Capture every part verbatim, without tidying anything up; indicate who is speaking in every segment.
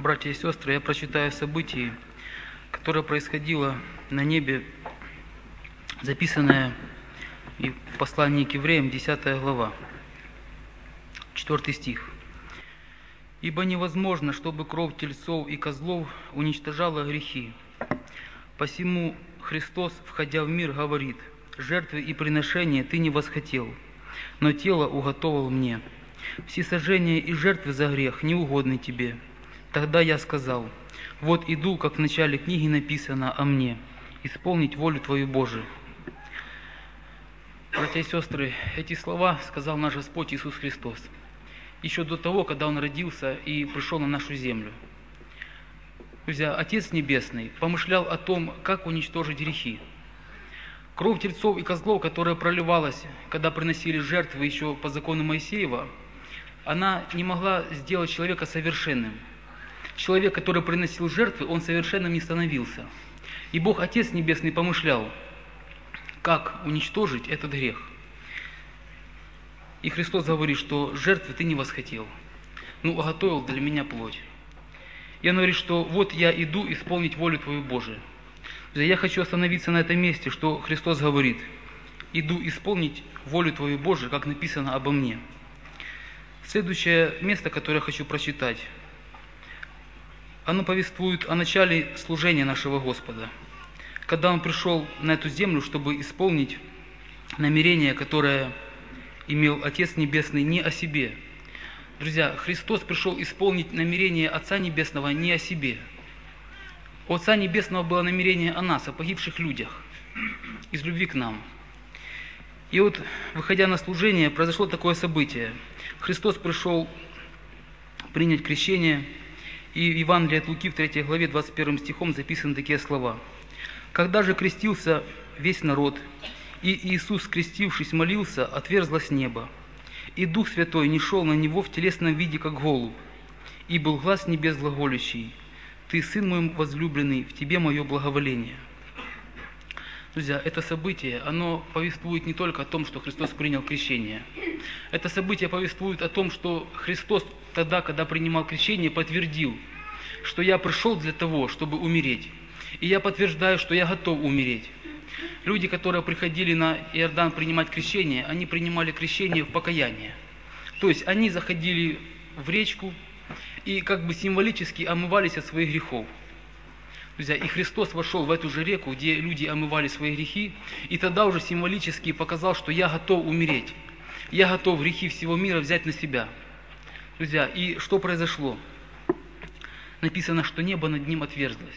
Speaker 1: Братья и сестры, я прочитаю событие, которое происходило на небе, записанное в послании к евреям, десятая глава, четвёртый стих. «Ибо невозможно, чтобы кровь тельцов и козлов уничтожала грехи. Посему Христос, входя в мир, говорит: жертвы и приношения ты не восхотел, но тело уготовал мне. Всесожжения и жертвы за грех не угодны тебе. Тогда я сказал: вот иду, как в начале книги написано о мне, исполнить волю Твою Божию». Братья и сестры, эти слова сказал наш Господь Иисус Христос еще до того, когда Он родился и пришел на нашу землю. Друзья, Отец Небесный помышлял о том, как уничтожить грехи. Кровь тельцов и козлов, которая проливалась, когда приносили жертвы еще по закону Моисеева, она не могла сделать человека совершенным. Человек, который приносил жертвы, он совершенным не становился. И Бог Отец Небесный помышлял, как уничтожить этот грех. И Христос говорит, что жертвы ты не восхотел, но уготовил для меня плоть. И Он говорит, что вот я иду исполнить волю Твою Божию. Я хочу остановиться на этом месте, что Христос говорит: иду исполнить волю Твою Божию, как написано обо мне. Следующее место, которое я хочу прочитать, оно повествует о начале служения нашего Господа, когда Он пришел на эту землю, чтобы исполнить намерение, которое имел Отец Небесный не о себе. Друзья, Христос пришел исполнить намерение Отца Небесного не о себе. У Отца Небесного было намерение о нас, о погибших людях, из любви к нам. И вот, выходя на служение, произошло такое событие. Христос пришел принять крещение, и в Евангелии от Луки в третьей главе двадцать первым стихом записаны такие слова: «Когда же крестился весь народ, и Иисус, крестившись, молился, отверзлось небо, и Дух Святой нишел на Него в телесном виде, как голубь, и был глас небес глаголющий: Ты, Сын мой возлюбленный, в Тебе мое благоволение». Друзья, это событие, оно повествует не только о том, что Христос принял крещение. Это событие повествует о том, что Христос тогда, когда принимал крещение, подтвердил, что я пришел для того, чтобы умереть. И я подтверждаю, что я готов умереть. Люди, которые приходили на Иордан принимать крещение, они принимали крещение в покаянии. То есть они заходили в речку и как бы символически омывались от своих грехов. Друзья, и Христос вошел в эту же реку, где люди омывали свои грехи, и тогда уже символически показал, что я готов умереть. Я готов грехи всего мира взять на себя. Друзья, и что произошло? Написано, что небо над ним отверзлось.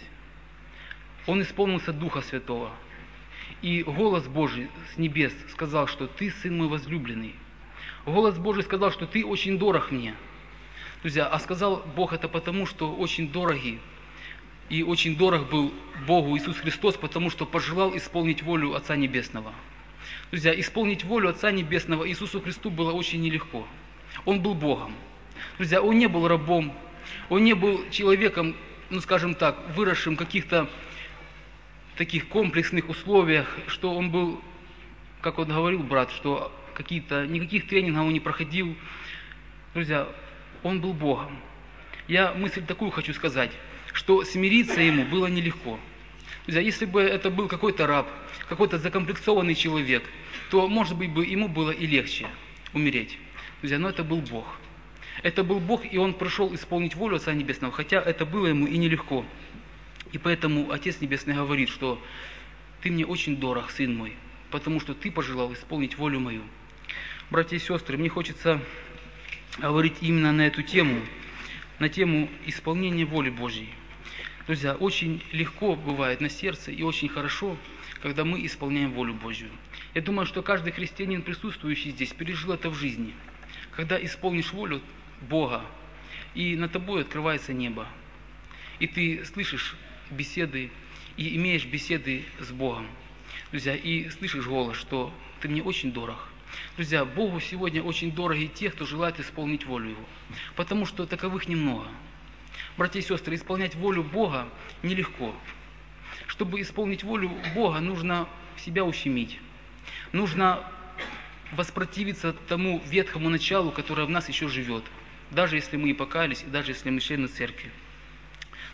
Speaker 1: Он исполнился Духа Святого. И голос Божий с небес сказал, что ты Сын мой возлюбленный. Голос Божий сказал, что ты очень дорог мне. Друзья, а сказал Бог это потому, что очень дорогий и очень дорог был Богу Иисус Христос, потому что пожелал исполнить волю Отца Небесного. Друзья, исполнить волю Отца Небесного Иисусу Христу было очень нелегко. Он был Богом. Друзья, Он не был рабом, Он не был человеком, ну скажем так, выросшим в каких-то таких комплексных условиях, что Он был, как вот говорил брат, что какие-то, никаких тренингов Он не проходил. Друзья, Он был Богом. Я мысль такую хочу сказать, что смириться Ему было нелегко. Друзья, если бы это был какой-то раб, какой-то закомплексованный человек, то, может быть, бы ему было и легче умереть. Друзья, но это был Бог. Это был Бог, и Он пришел исполнить волю Отца Небесного, хотя это было Ему и нелегко. И поэтому Отец Небесный говорит, что ты мне очень дорог, Сын мой, потому что ты пожелал исполнить волю мою. Братья и сестры, мне хочется говорить именно на эту тему, на тему исполнения воли Божьей. Друзья, очень легко бывает на сердце и очень хорошо, когда мы исполняем волю Божью. Я думаю, что каждый христианин, присутствующий здесь, пережил это в жизни. Когда исполнишь волю Бога, и над тобой открывается небо, и ты слышишь беседы, и имеешь беседы с Богом. Друзья, и слышишь голос, что ты мне очень дорог. Друзья, Богу сегодня очень дороги те, кто желает исполнить волю Его, потому что таковых немного. Братья и сестры, исполнять волю Бога нелегко. Чтобы исполнить волю Бога, нужно себя ущемить. Нужно воспротивиться тому ветхому началу, которое в нас еще живет, даже если мы и покаялись, и даже если мы члены церкви.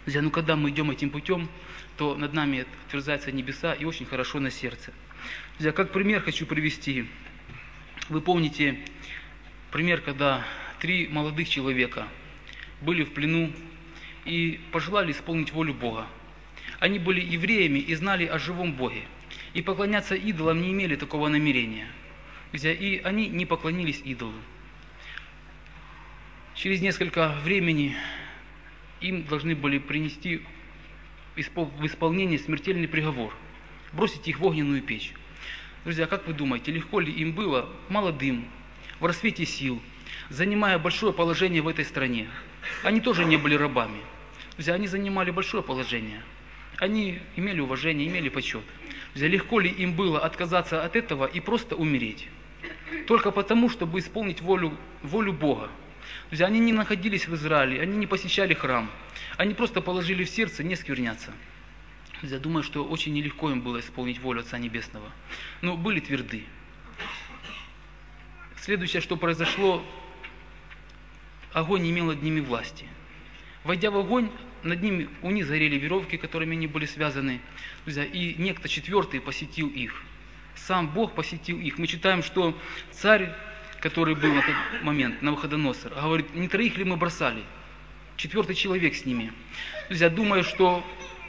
Speaker 1: Друзья, ну когда мы идем этим путем, то над нами отверзаются небеса и очень хорошо на сердце. Друзья, как пример хочу привести. Вы помните пример, когда три молодых человека были в плену и пожелали исполнить волю Бога. Они были евреями и знали о живом Боге. И поклоняться идолам не имели такого намерения. Друзья, и они не поклонились идолу. Через несколько времени им должны были принести в исполнение смертельный приговор, бросить их в огненную печь. Друзья, как вы думаете, легко ли им было, молодым, в расцвете сил, занимая большое положение в этой стране? Они тоже не были рабами. Друзья, они занимали большое положение. Они имели уважение, имели почет. Друзья, легко ли им было отказаться от этого и просто умереть? Только потому, чтобы исполнить волю, волю Бога. Друзья, они не находились в Израиле, они не посещали храм. Они просто положили в сердце не скверняться. Я думаю, что очень нелегко им было исполнить волю Отца Небесного. Но были тверды. Следующее, что произошло, огонь не имел над ними власти. Войдя в огонь, над ними, у них горели веревки, которыми они были связаны. Друзья, и некто четвертый посетил их. Сам Бог посетил их. Мы читаем, что царь, который был на тот момент, Навуходоносор, говорит, не троих ли мы бросали? Четвертый человек с ними. Друзья, думаю, что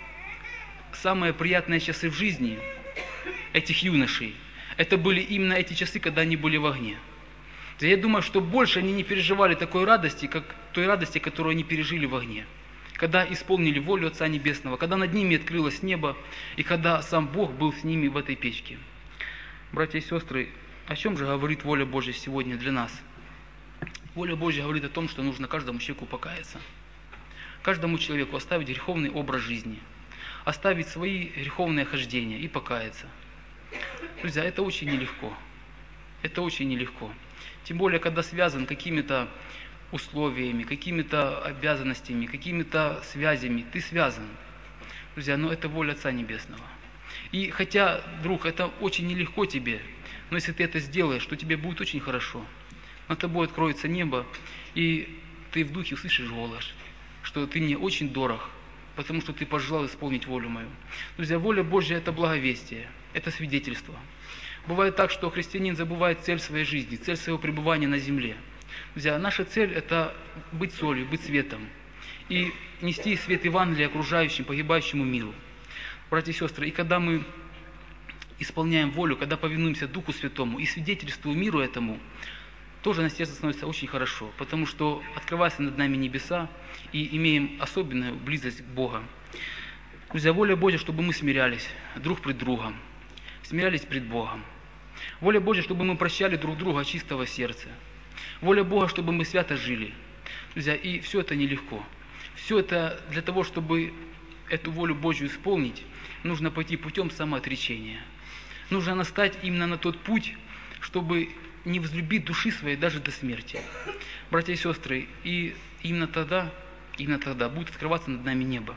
Speaker 1: самые приятные часы в жизни этих юношей, это были именно эти часы, когда они были в огне. Я думаю, что больше они не переживали такой радости, как той радости, которую они пережили в огне. Когда исполнили волю Отца Небесного, когда над ними открылось небо, и когда сам Бог был с ними в этой печке. Братья и сестры, о чем же говорит воля Божья сегодня для нас? Воля Божья говорит о том, что нужно каждому человеку покаяться. Каждому человеку оставить греховный образ жизни, оставить свои греховные хождения и покаяться. Друзья, это очень нелегко. Это очень нелегко. Тем более, когда связан какими-то условиями, какими-то обязанностями, какими-то связями. Ты связан. Друзья, но это воля Отца Небесного. И хотя, друг, это очень нелегко тебе, но если ты это сделаешь, то тебе будет очень хорошо. Над тобой откроется небо, и ты в духе услышишь голос, что ты мне очень дорог, потому что ты пожелал исполнить волю мою. Друзья, воля Божья – это благовестие, это свидетельство. Бывает так, что христианин забывает цель своей жизни, цель своего пребывания на земле. Друзья, наша цель – это быть солью, быть светом и нести свет Евангелия окружающим, погибающему миру. Братья и сестры, и когда мы исполняем волю, когда повинуемся Духу Святому и свидетельствуем миру этому, тоже на сердце становится очень хорошо, потому что открываются над нами небеса и имеем особенную близость к Богу. Друзья, воля Божья, чтобы мы смирялись друг пред другом, смирялись пред Богом. Воля Божья, чтобы мы прощали друг друга от чистого сердца. Воля Бога, чтобы мы свято жили. Друзья, и все это нелегко. Все это для того, чтобы эту волю Божью исполнить, нужно пойти путем самоотречения. Нужно настать именно на тот путь, чтобы не возлюбить души своей даже до смерти. Братья и сестры, и именно тогда, именно тогда будет открываться над нами небо.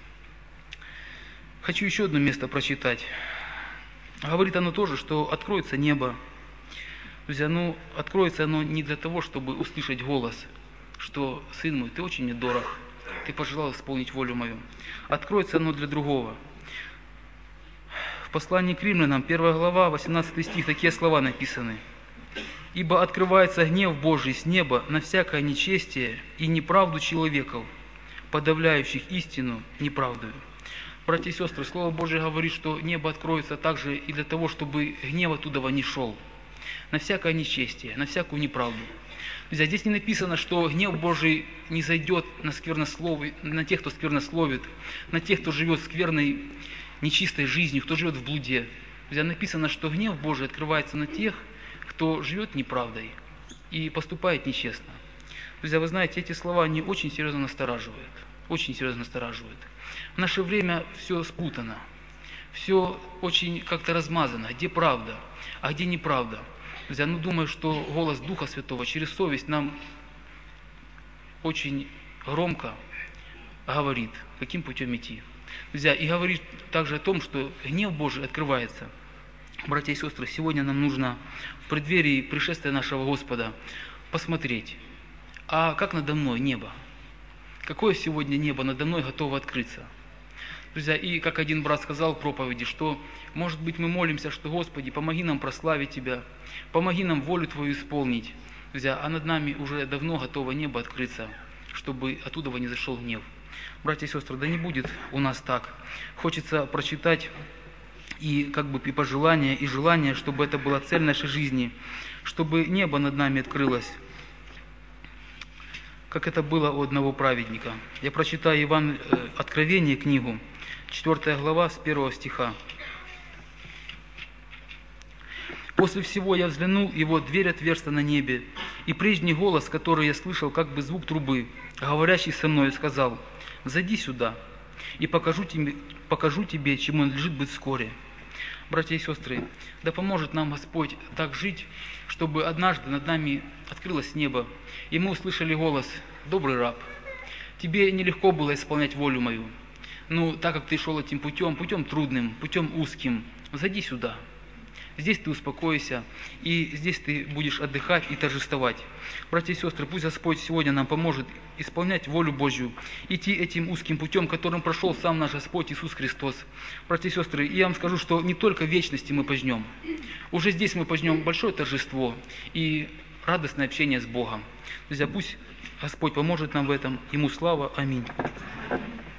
Speaker 1: Хочу еще одно место прочитать. Говорит оно тоже, что откроется небо. Друзья, ну, откроется оно не для того, чтобы услышать голос, что «Сын мой, ты очень мне дорог, ты пожелал исполнить волю мою». Откроется оно для другого. В послании к Римлянам, первая глава, восемнадцатый стих, такие слова написаны. «Ибо открывается гнев Божий с неба на всякое нечестие и неправду человеков, подавляющих истину неправдою». Братья и сестры, Слово Божие говорит, что небо откроется также и для того, чтобы гнев оттуда не шел. На всякое нечестие, на всякую неправду. Друзья, здесь не написано, что гнев Божий не зайдет на сквернословие, на тех, кто сквернословит, на тех, кто живет скверной, нечистой жизнью, кто живет в блуде. Друзья, написано, что гнев Божий открывается на тех, кто живет неправдой и поступает нечестно. Друзья, вы знаете, эти слова, они очень серьезно настораживают. Очень серьезно настораживают. В наше время все спутано. Все очень как-то размазано. Где правда, а где неправда. Друзья, ну думаю, что голос Духа Святого через совесть нам очень громко говорит, каким путем идти. Друзья, и говорит также о том, что гнев Божий открывается. Братья и сестры, сегодня нам нужно в преддверии пришествия нашего Господа посмотреть, а как надо мной небо? какое сегодня небо надо мной готово открыться. Друзья, и как один брат сказал в проповеди, что, может быть, мы молимся, что, Господи, помоги нам прославить Тебя, помоги нам волю Твою исполнить. Друзья, а над нами уже давно готово небо открыться, чтобы оттуда не зашел гнев. Братья и сестры, да не будет у нас так. Хочется прочитать и как бы и пожелания, и желание, чтобы это была цель нашей жизни, чтобы небо над нами открылось, как это было у одного праведника. Я прочитаю Иван Откровение, книгу, четвёртая глава, с первого стиха. «После всего я взглянул, и вот дверь отверста на небе, и прежний голос, который я слышал, как бы звук трубы, говорящий со мной, сказал: „Зайди сюда, и покажу тебе, покажу тебе, чему надлежит быть вскоре“». Братья и сестры, да поможет нам Господь так жить, чтобы однажды над нами открылось небо, и мы услышали голос: «Добрый раб, тебе нелегко было исполнять волю мою, но так как ты шел этим путем, путем трудным, путем узким, зайди сюда. Здесь ты успокойся, и здесь ты будешь отдыхать и торжествовать». Братья и сестры, пусть Господь сегодня нам поможет исполнять волю Божью, идти этим узким путем, которым прошел сам наш Господь Иисус Христос. Братья и сестры, я вам скажу, что не только в вечности мы пожнем. Уже здесь мы пожнем большое торжество и радостное общение с Богом. Друзья, пусть Господь поможет нам в этом. Ему слава. Аминь.